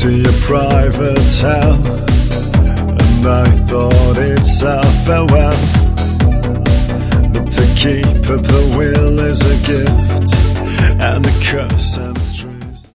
to your private town, and I thought it's a farewell. But to keep up the will is a gift, and the curse